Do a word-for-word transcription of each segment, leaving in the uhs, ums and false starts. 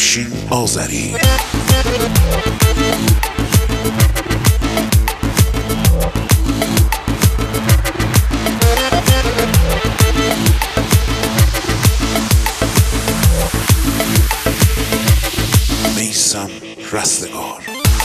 افشین آذری. میثم رستگار.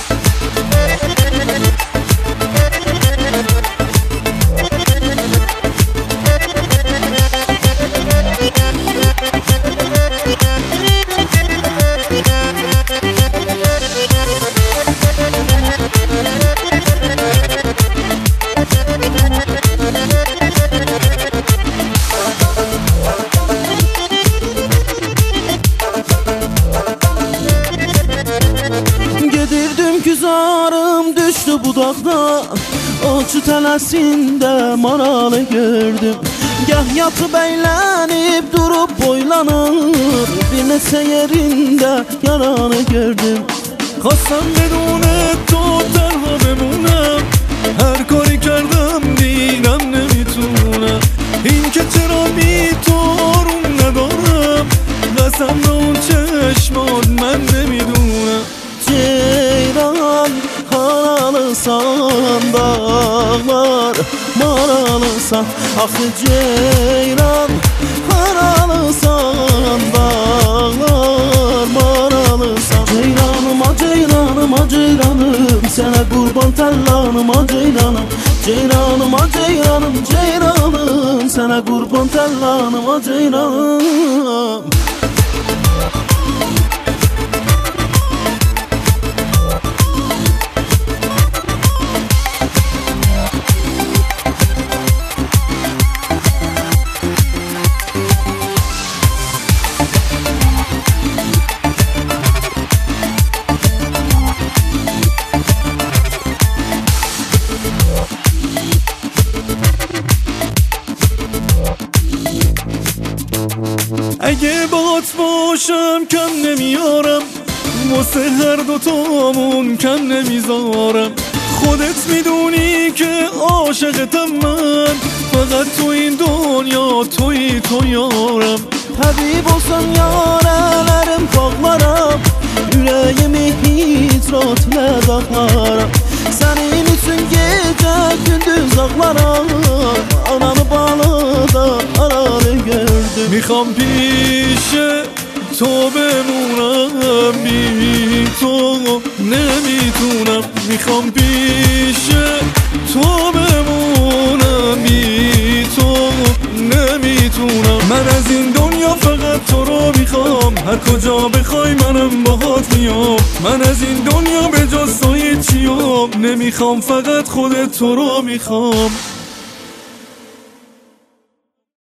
Güzarım düştü budaqda, Açı tələsində maralı gördüm. Gah yatıb əylənib durub boylanır, Bir neçə yerində yaranı gördüm. خواستم بدون تو تنها بمونم، هر کاری کردم دیدم نمیتونم. این که چرا بی تو آروم ندارم، قسم به اون چشمات من نمیدونم. Ceyran haralısan, dağlar maralısan. Axı ceyran haralısan, dağlar maralısan. Ceyranıma ceyranıma ceyranım, sənə qurban təllanıma ceyranım. Ceyranıma ceyranım ceyranım, sənə qurban təllanıma ceyranım. اگه باهات باشم کم نمیارم، واسه هر دوتامون کم نمیذارم. خودت میدونی که عاشقتم من، فقط تو این دنیا توی تو yarım. Həbib olsan yarələrim bağlaram, Ürəyimi hicratlə dağlaram. Sənin üçün gecə gündüz ağlaram, Ananı balıda aralı gördüm. میخوام پیش تو بمونم، بی تو نمیتونم. میخوام پیش تو بمونم، بی تو نمیتونم. من از این دنیا فقط تو رو میخوام، هر کجا بخوای منم باهات میام. من از این دنیا به جز تو هیچیم نمیخوام، فقط خودت تو رو میخوام.